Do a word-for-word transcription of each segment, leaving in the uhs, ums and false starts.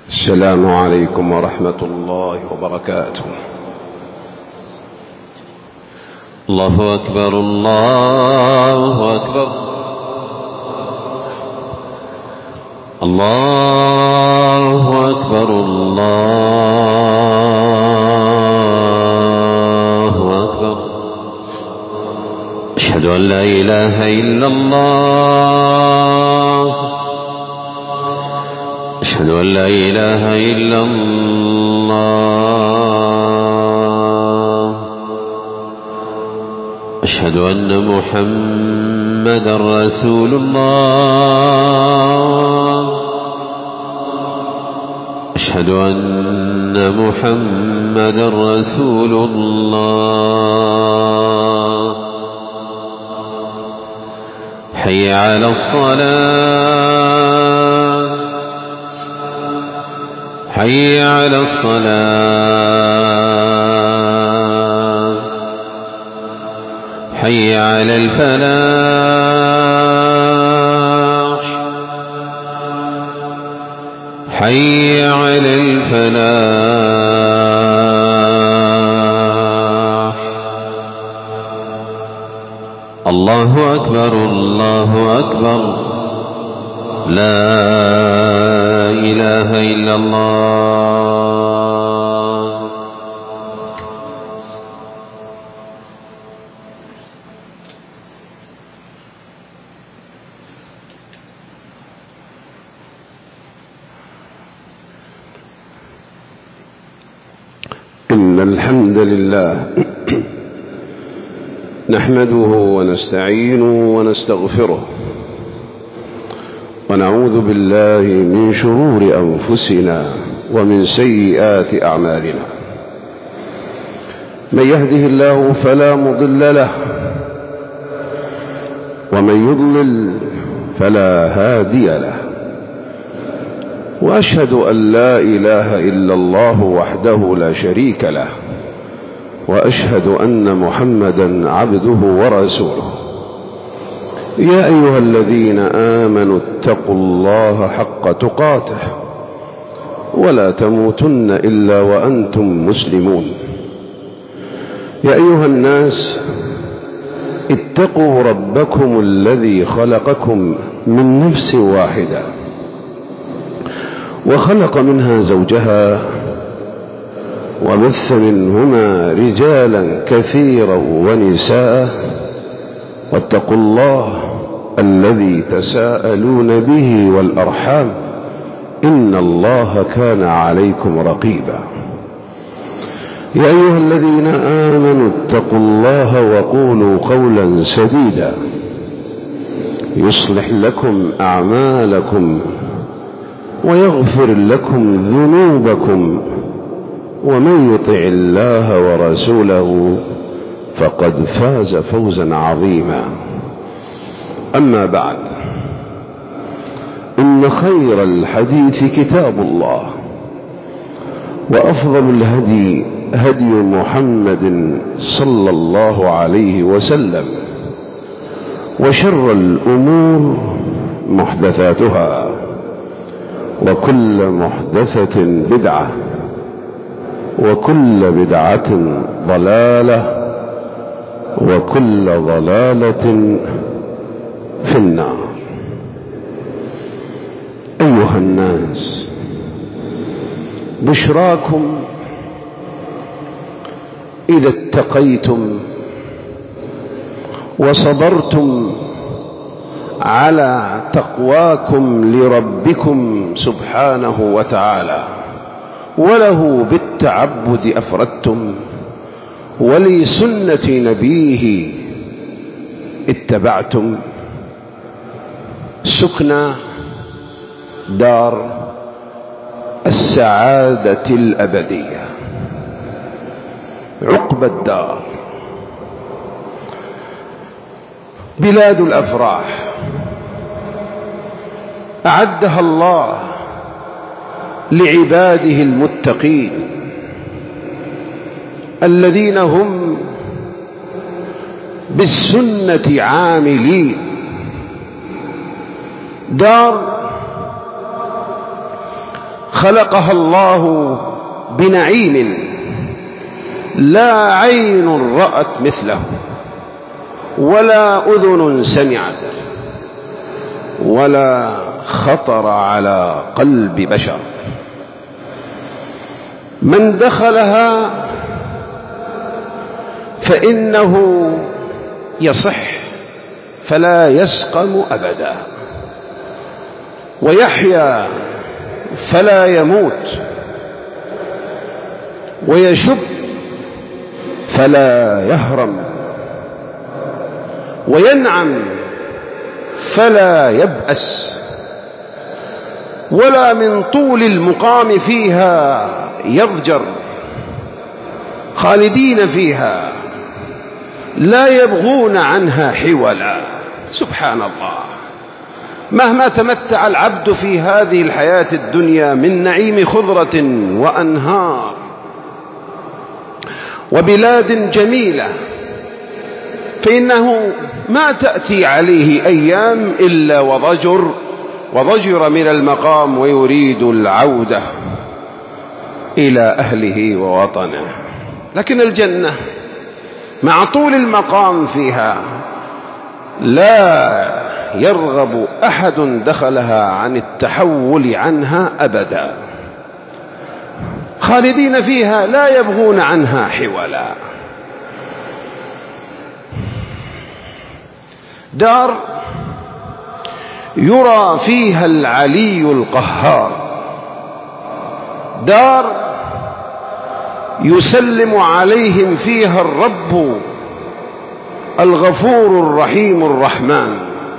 السلام عليكم ورحمة الله وبركاته. الله أكبر الله أكبر الله أكبر الله أكبر. أشهد أن لا إله إلا الله، أشهد أن لا إله إلا الله، أشهد أن محمدا رسول الله، أشهد أن محمدا رسول الله. حي على الصلاة، حي على الصلاة، حي على الفلاح، حي على الفلاح. الله أكبر الله أكبر، لا إله إلا الله. إن الحمد لله نحمده ونستعينه ونستغفره، ونعوذ بالله من شرور أنفسنا ومن سيئات أعمالنا. من يهده الله فلا مضل له، ومن يضلل فلا هادي له. وأشهد أن لا إله إلا الله وحده لا شريك له، وأشهد أن محمدا عبده ورسوله. يا أيها الذين آمنوا اتقوا الله حق تقاته ولا تموتن إلا وأنتم مسلمون. يا أيها الناس اتقوا ربكم الذي خلقكم من نفس واحدة، وخلق منها زوجها، وبث منهما رجالا كثيرا ونساء. واتقوا الله الذي تساءلون به والأرحام، إن الله كان عليكم رقيبا. يا أيها الذين آمنوا اتقوا الله وقولوا قولا سديدا يصلح لكم أعمالكم ويغفر لكم ذنوبكم، ومن يطع الله ورسوله فقد فاز فوزا عظيما. أما بعد، إن خير الحديث كتاب الله، وأفضل الهدي هدي محمد صلى الله عليه وسلم، وشر الأمور محدثاتها، وكل محدثة بدعة، وكل بدعة ضلالة، وكل ضلالة في النار. أيها الناس، بشراكم إذا اتقيتم وصبرتم على تقواكم لربكم سبحانه وتعالى، وله بالتعبد أفردتم، ولسنة نبيه اتبعتم، سكن دار السعادة الأبدية، عقبى الدار، بلاد الأفراح أعدها الله لعباده المتقين الذين هم بالسنة عاملين. دار خلقها الله بنعيم لا عين رأت مثله ولا أذن سمعت ولا خطر على قلب بشر. من دخلها فإنه يصح فلا يسقم أبدا، ويحيا فلا يموت، ويشب فلا يهرم، وينعم فلا يبأس، ولا من طول المقام فيها يضجر، خالدين فيها لا يبغون عنها حولا. سبحان الله، مهما تمتع العبد في هذه الحياة الدنيا من نعيم خضرة وأنهار وبلاد جميلة، فإنه ما تأتي عليه أيام إلا وضجر وضجر من المقام ويريد العودة إلى أهله ووطنه. لكن الجنة مع طول المقام فيها لا يرغب أحد دخلها عن التحول عنها أبدا، خالدين فيها لا يبغون عنها حولا. دار يرى فيها العلي القهار، دار يسلم عليهم فيها الرب الغفور الرحيم الرحمن،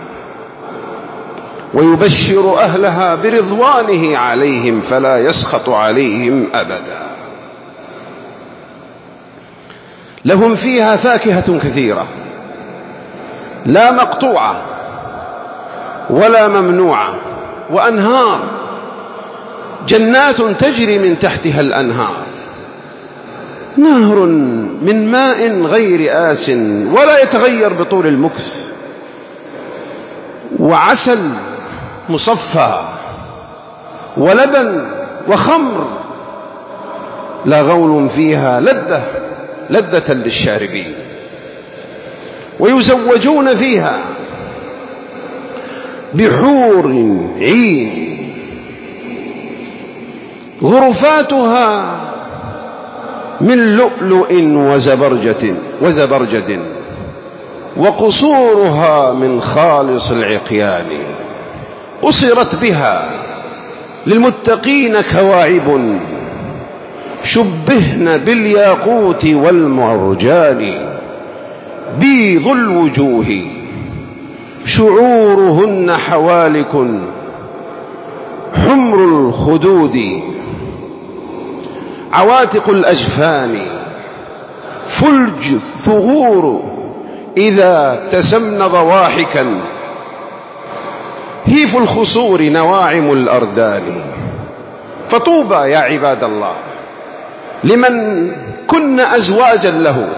ويبشر أهلها برضوانه عليهم فلا يسخط عليهم أبدا. لهم فيها فاكهة كثيرة لا مقطوعة ولا ممنوعة، وأنهار، جنات تجري من تحتها الأنهار، نهر من ماء غير آس ولا يتغير بطول المكث، وعسل مصفى، ولبن وخمر، لا غول فيها لذة لذة للشاربين. ويزوجون فيها بحور عين غرفاتها من لؤلؤ وزبرجد وزبرجد وقصورها من خالص العقيان. قصرت بها للمتقين كواعب شبهن بالياقوت والمرجان، بيض الوجوه شعورهن حوالك حمر الخدود، عواتق الأجفان فلج الثغور إذا تسمن ضواحكا، هيف الخصور نواعم الأردان. فطوبى يا عباد الله لمن كن أزواجا له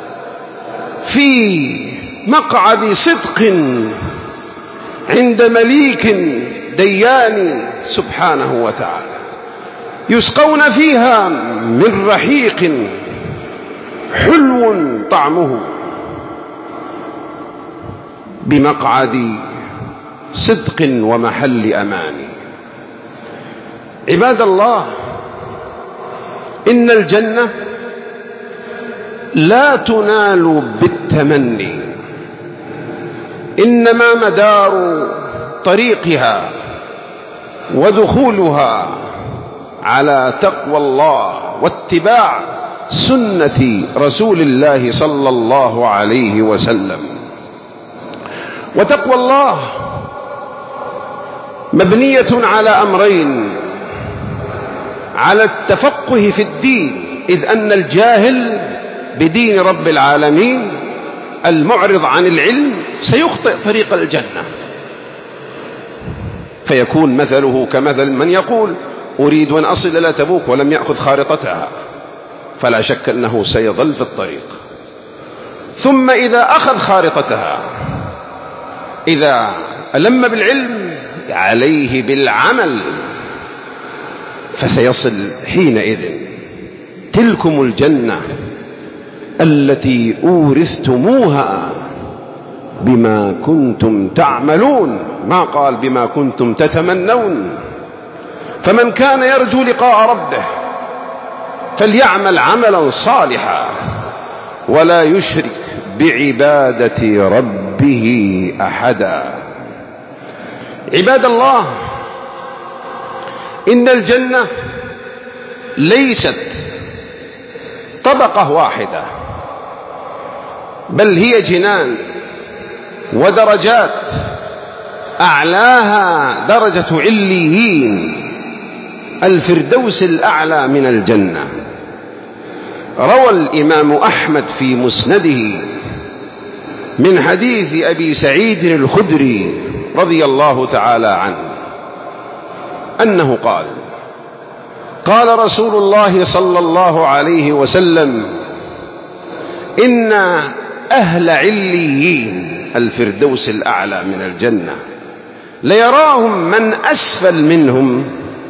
في مقعد صدق عند مليك ديان سبحانه وتعالى، يسقون فيها من رحيق حلو طعمه بمقعد صدق ومحل أمان. عباد الله، إن الجنة لا تنال بالتمني، إنما مدار طريقها ودخولها على تقوى الله واتباع سنة رسول الله صلى الله عليه وسلم. وتقوى الله مبنية على أمرين: على التفقه في الدين، إذ أن الجاهل بدين رب العالمين المعرض عن العلم سيخطئ طريق الجنة، فيكون مثله كمثل من يقول أريد أن أصل إلى تبوك ولم يأخذ خارطتها، فلا شك أنه سيظل في الطريق. ثم إذا أخذ خارطتها، إذا ألم بالعلم عليه بالعمل، فسيصل حينئذ: تلكم الجنة التي أورثتموها بما كنتم تعملون، ما قال بما كنتم تتمنون. فمن كان يرجو لقاء ربه فليعمل عملا صالحا ولا يشرك بعبادة ربه أحدا. عباد الله، إن الجنة ليست طبقة واحدة، بل هي جنان ودرجات، أعلاها درجة عليين، الفردوس الأعلى من الجنة. روى الإمام أحمد في مسنده من حديث أبي سعيد الخدري رضي الله تعالى عنه أنه قال: قال رسول الله صلى الله عليه وسلم: إن أهل عليين الفردوس الأعلى من الجنة ليراهم من أسفل منهم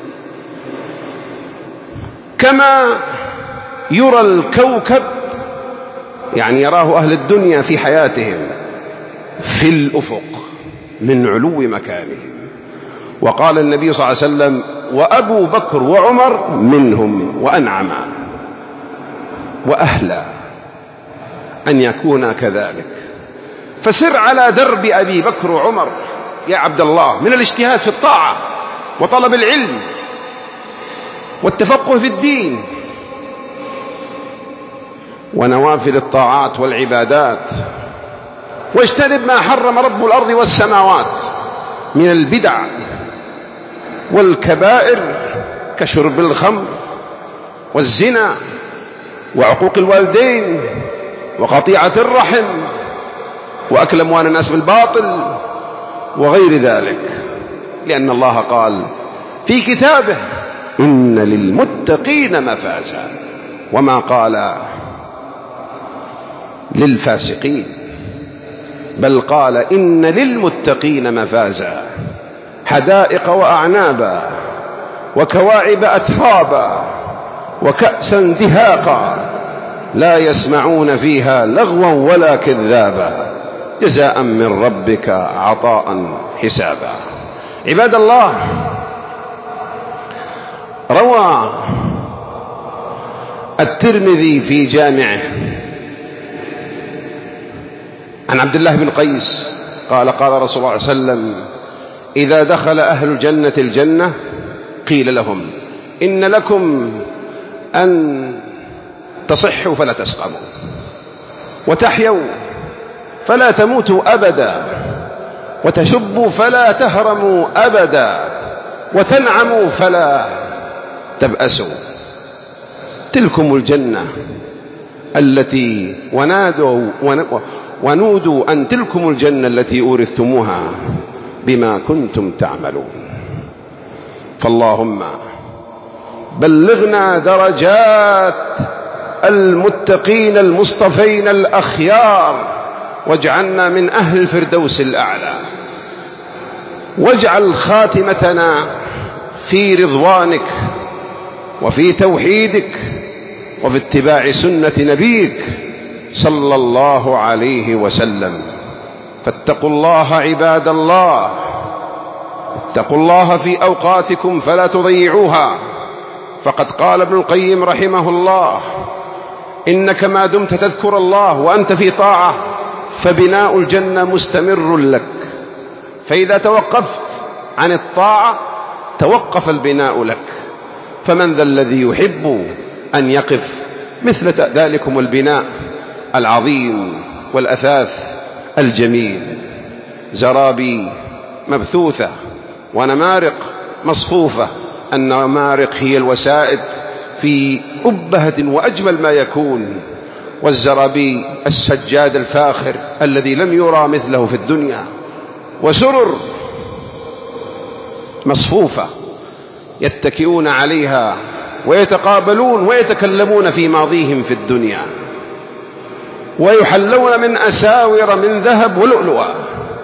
كما يرى الكوكب، يعني يراه أهل الدنيا في حياتهم في الأفق من علو مكانهم. وقال النبي صلى الله عليه وسلم: وأبو بكر وعمر منهم وأنعما وأهلا أن يكون كذلك. فسر على درب أبي بكر وعمر يا عبد الله من الاجتهاد في الطاعة وطلب العلم والتفقه في الدين ونوافل الطاعات والعبادات، واجتنب ما حرم رب الأرض والسماوات من البدع والكبائر كشرب الخمر والزنا وعقوق الوالدين وقطيعة الرحم وأكل أموال الناس بالباطل وغير ذلك، لأن الله قال في كتابه: إن للمتقين مفازا، وما قال للفاسقين، بل قال إن للمتقين مفازا، حدائق وأعنابا وكواعب أترابا وكأسا دهاقا لا يسمعون فيها لغوا ولا كذابا جزاء من ربك عطاء حسابا. عباد الله، روى الترمذي في جامعه عن عبد الله بن قيس قال: قال رسول الله صلى الله عليه وسلم: إذا دخل أهل الجنة الجنة قيل لهم: إن لكم أن تصحوا فلا تسقموا، وتحيوا فلا تموتوا أبدا، وتشبوا فلا تهرموا أبدا، وتنعموا فلا تبأسوا. تلكم الجنة التي ونادوا ونودوا أن تلكم الجنة التي أورثتموها بما كنتم تعملون. فاللهم بلغنا درجات المتقين المصطفين الأخيار، واجعلنا من أهل الفردوس الأعلى، واجعل خاتمتنا في رضوانك وفي توحيدك وفي اتباع سنة نبيك صلى الله عليه وسلم. فاتقوا الله عباد الله، اتقوا الله في أوقاتكم فلا تضيعوها، فقد قال ابن القيم رحمه الله: إنك ما دمت تذكر الله وأنت في طاعة فبناء الجنة مستمر لك، فإذا توقفت عن الطاعة توقف البناء لك. فمن ذا الذي يحب أن يقف مثل ذلكم البناء العظيم والأثاث الجميل؟ زرابي مبثوثة ونمارق مصفوفة، النمارق هي الوسائد في أبهة وأجمل ما يكون، والزرابي السجاد الفاخر الذي لم يرى مثله في الدنيا، وسرر مصفوفة يتكئون عليها ويتقابلون ويتكلمون في ماضيهم في الدنيا، ويحلون من أساور من ذهب ولؤلؤا،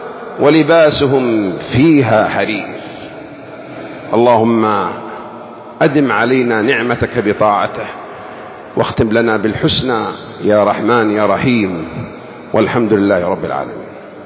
ولباسهم فيها حرير. اللهم أدم علينا نعمتك بطاعته، واختم لنا بالحسنى يا رحمن يا رحيم، والحمد لله رب العالمين.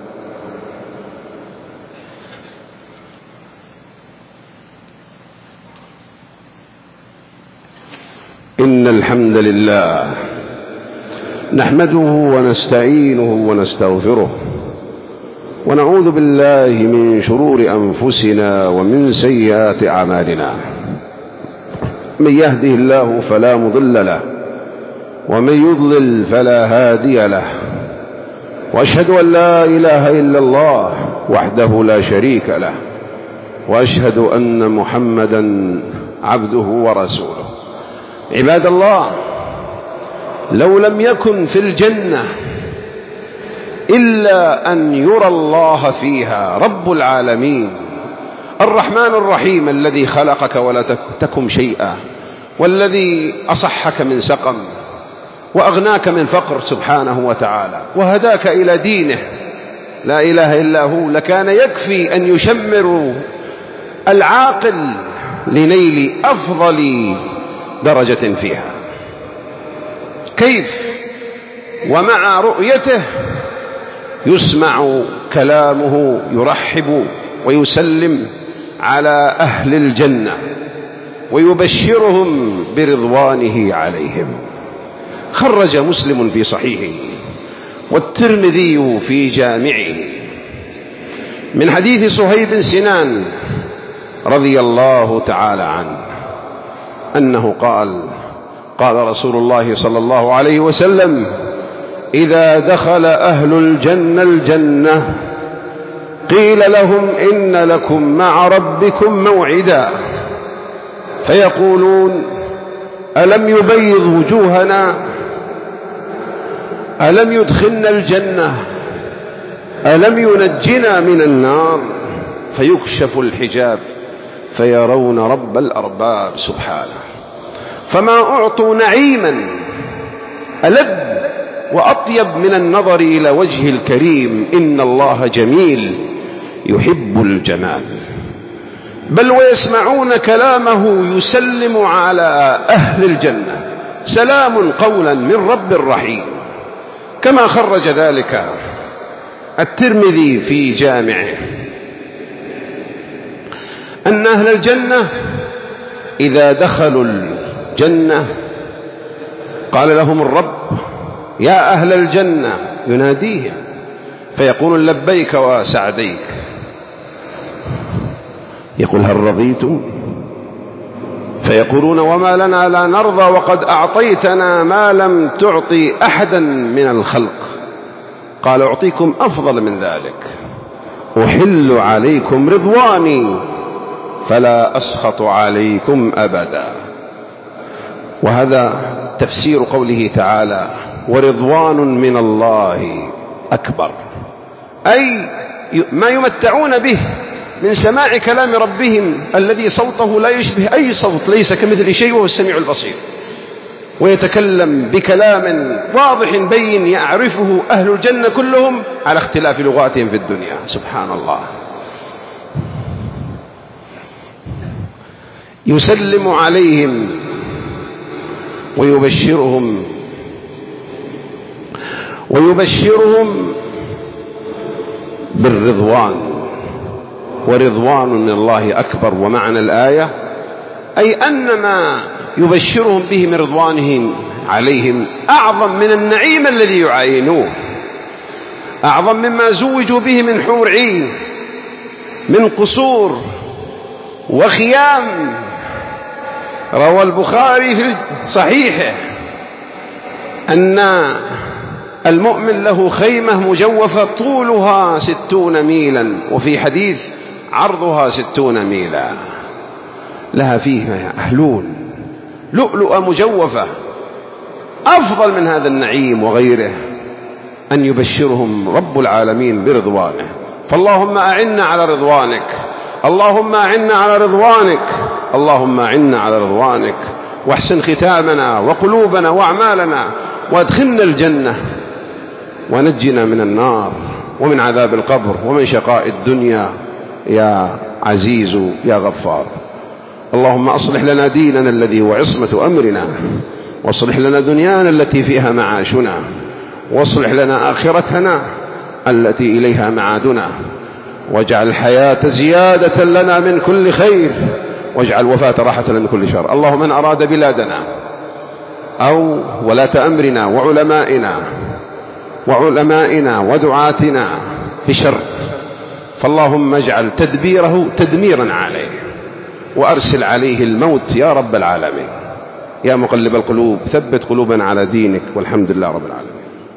إن الحمد لله نحمده ونستعينه ونستغفره، ونعوذ بالله من شرور أنفسنا ومن سيئات أعمالنا. من يهده الله فلا مضل له، ومن يضلل فلا هادي له، وأشهد أن لا إله إلا الله وحده لا شريك له، وأشهد أن محمدا عبده ورسوله. عباد الله، لو لم يكن في الجنة إلا أن يرى الله فيها رب العالمين الرحمن الرحيم الذي خلقك ولا تكن شيئا، والذي أصحك من سقم وأغناك من فقر سبحانه وتعالى، وهداك إلى دينه لا إله إلا هو، لكان يكفي أن يشمر العاقل لنيل أفضل درجة فيها. كيف ومع رؤيته يسمع كلامه يرحب ويسلم على أهل الجنة ويبشرهم برضوانه عليهم. خرج مسلم في صحيحه والترمذي في جامعه من حديث صهيب بن سنان رضي الله تعالى عنه أنه قال: قال رسول الله صلى الله عليه وسلم: إذا دخل أهل الجنة الجنة قيل لهم إن لكم مع ربكم موعدا، فيقولون: ألم يبيض وجوهنا؟ ألم يدخلنا الجنة؟ ألم ينجنا من النار؟ فيكشف الحجاب فيرون رب الأرباب سبحانه، فما أعطوا نعيما ألذ وأطيب من النظر إلى وجه الكريم. إن الله جميل يحب الجمال. بل ويسمعون كلامه يسلم على أهل الجنة: سلام قولا من رب رحيم، كما خرج ذلك الترمذي في جامعه أن أهل الجنة إذا دخلوا الجنة قال لهم الرب: يا أهل الجنة، يناديهم فيقول: لبيك وسعديك. يقول: هل رضيتم؟ فيقولون: وما لنا لا نرضى وقد أعطيتنا ما لم تعطي أحدا من الخلق. قال: أعطيكم أفضل من ذلك، أحل عليكم رضواني فلا أسخط عليكم أبدا. وهذا تفسير قوله تعالى: ورضوان من الله أكبر، أي ما يمتعون به من سماع كلام ربهم الذي صوته لا يشبه أي صوت، ليس كمثل شيء وهو السميع البصير، ويتكلم بكلام واضح بين يعرفه أهل الجنة كلهم على اختلاف لغاتهم في الدنيا. سبحان الله. يسلم عليهم ويبشرهم ويبشرهم بالرضوان، ورضوان من الله أكبر. ومعنى الآية أي أن ما يبشرهم به من رضوانه عليهم أعظم من النعيم الذي يعاينوه، أعظم مما زوجوا به من حور عين، من قصور وخيام. روى البخاري في صحيحه أن المؤمن له خيمة مجوفة طولها ستون ميلا، وفي حديث عرضها ستون ميلا، لها فيه أهلون لؤلؤة مجوفة. أفضل من هذا النعيم وغيره أن يبشرهم رب العالمين برضوانه. فاللهم أعنا على رضوانك، اللهم أعنا على رضوانك، اللهم أعنا على رضوانك، واحسن ختامنا وقلوبنا وأعمالنا، وادخلنا الجنة، ونجنا من النار ومن عذاب القبر ومن شقاء الدنيا يا عزيز يا غفار. اللهم أصلح لنا ديننا الذي هو عصمة أمرنا، واصلح لنا دنيانا التي فيها معاشنا، واصلح لنا آخرتنا التي إليها معادنا، واجعل الحياة زيادة لنا من كل خير، واجعل الوفاة راحة من كل شر. اللهم من أراد بلادنا أو ولاة أمرنا وعلمائنا وعلمائنا ودعاتنا بشر، فاللهم اجعل تدبيره تدميرا عليه، وأرسل عليه الموت يا رب العالمين. يا مقلب القلوب ثبت قلوبنا على دينك، والحمد لله رب العالمين.